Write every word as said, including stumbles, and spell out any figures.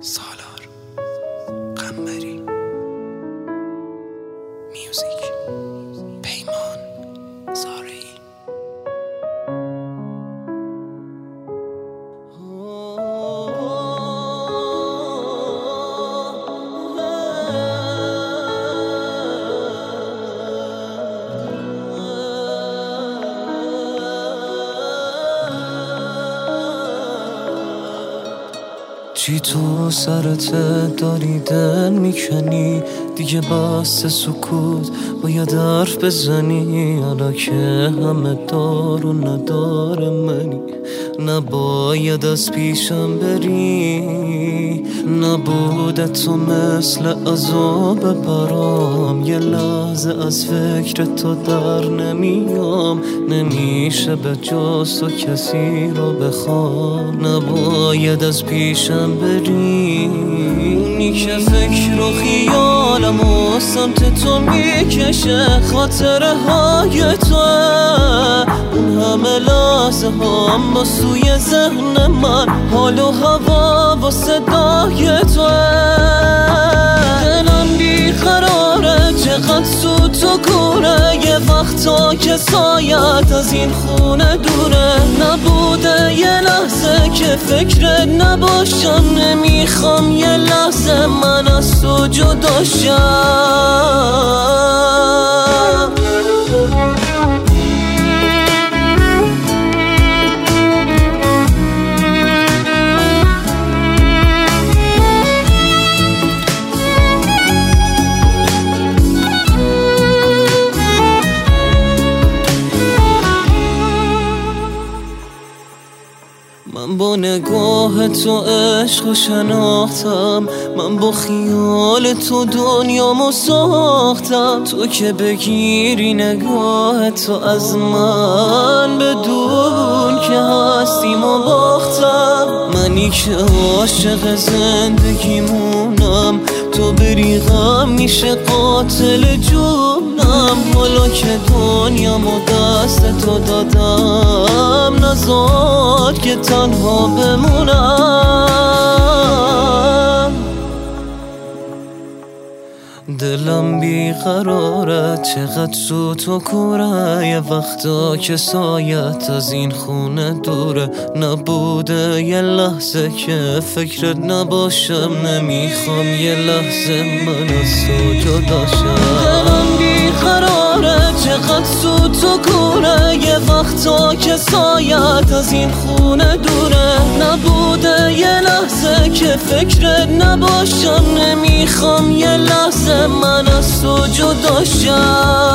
سالار قنبری، میوزیک پیمان زارعی. چی تو سرت داری دل میکنی؟ دیگه بس سکوت باید حرف بزنی. حالا که همه دار و نداره منی، نباید از پیشم بری. نبوده تو مثل عذاب برام، یه لحظه از فکر تو در نمیام. نمیشه به جز تو کسی رو بخوام، نباید از پیشم بری. اونی که فکر و خیالم و سمت تو میکشه، خاطره های توه. اون همه لحظه هم با سوی ذهن من، حال و هوا با صدای توه. دلم بیقراره، چقدر سوت و کوره. یه وقتا که سایت از این خونه دوره. نبوده یه لحظه که فکرت نباشم. نمیخوام یه لحظه من از تو جدا شم. من با نگاه تو عشق و شناختم، من با خیال تو دنیامو ساختم. تو که بگیری نگاه تو از من، بدون که هستیم و باختم. منی که عاشق زندگیمونم، تو بری غم میشه قاتل جونم. حالا که دنیامو دست تو دادم، نذار که تنها بمونم. دلم بیقراره، چقدر سوت و کوره. یه وقتا که سایت از این خونه دوره. نبوده یه لحظه که فکرت نباشم. نمیخوام یه لحظه من از تو جدا شم. دلم بیقراره، چقدر سوت و کوره. یه وقتا که سایت از این خونه دوره. نبوده یه لحظه که فکرت نباشم. نمیخوام یه لحظه من از تو جدا شم.